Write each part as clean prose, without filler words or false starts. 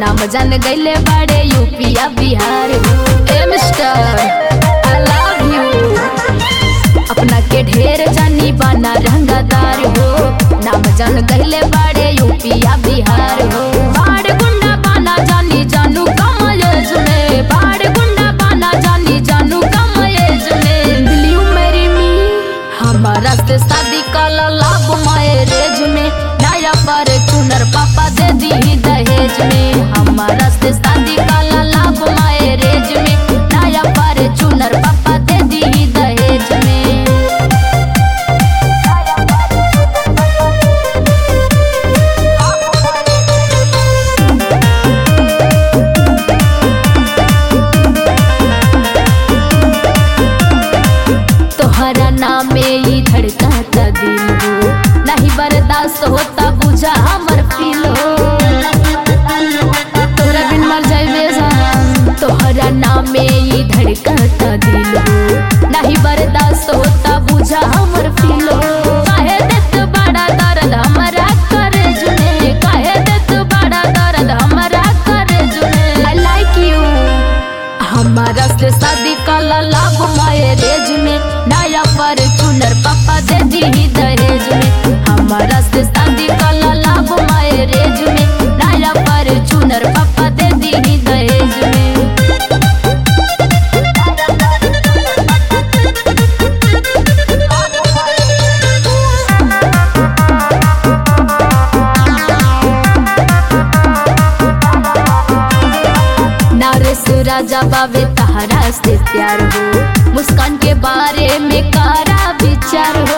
नाम जान गईले बड़े यूपिया बिहार हो। ए मिस्टर आई लव यू, अपना के ढेर जानी बना रंगदार हो। नाम जान गईले बड़े यूपिया बिहार हो। बाड़ गुंडा बना जानी जानू कम एज में, बाड़ गुंडा बना जानी जानू कम एज में। Will you marry me? हमारा से शादी काला लाभ मैरिज में, नया फॉर्च्यूनर पापा दे दी दहेज में। हमारा से शादी काला लाभ मैरिज में, नया फॉर्च्यूनर पापा दे दी दहेज में। तोहरा नाम में ही धड़काता दिल हो, नहीं बर्दाश्त होता बुझा हमर फील हो। तोरा बिन मर जाइबे जान, तोहरा नाम में ही धड़काता दिल हो, नहीं बर्दाश्त होता बुझा हमर फील हो। काहे देत बड़ा दर्द हमरा करेज में, काहे देत बड़ा दर्द हमरा करेज में। आई लाइक यू, हमारा से शादी काला लाभ मैरिज में, नया फॉर्च्यूनर पापा दे दी दहेज में। हमारा से शादी काला लाभ मैरिज में, नया फॉर्च्यूनर पापा दे दी दहेज में। नारेश राजा बाबे तहरा से प्यार हो, मुस्कान के बारे में कारा विचार हो।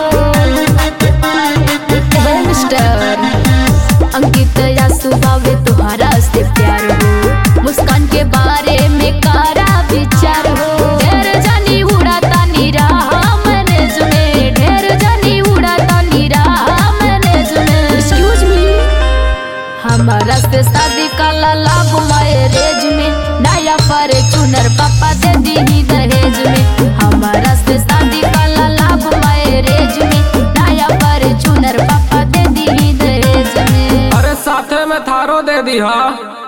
हे मिस्टर अंकित यासु बाबे तुहरा से प्यार हो, मुस्कान के बारे में कारा विचार हो। ढेर जानी उड़ाता निराहा मैंने सुने, ढेर जानी उड़ाता निराहा मैंने सुने। एक्सक्यूज मी, हमारा से शादी काला लाभ मैरिज में, नया फॉर्च्यूनर पापा दे दी दहेज में। हमारा से शादी काला लाभ मैरिज में, नया फॉर्च्यूनर पापा दे दी दहेज में। अरे साथे में थारो दे दी हा।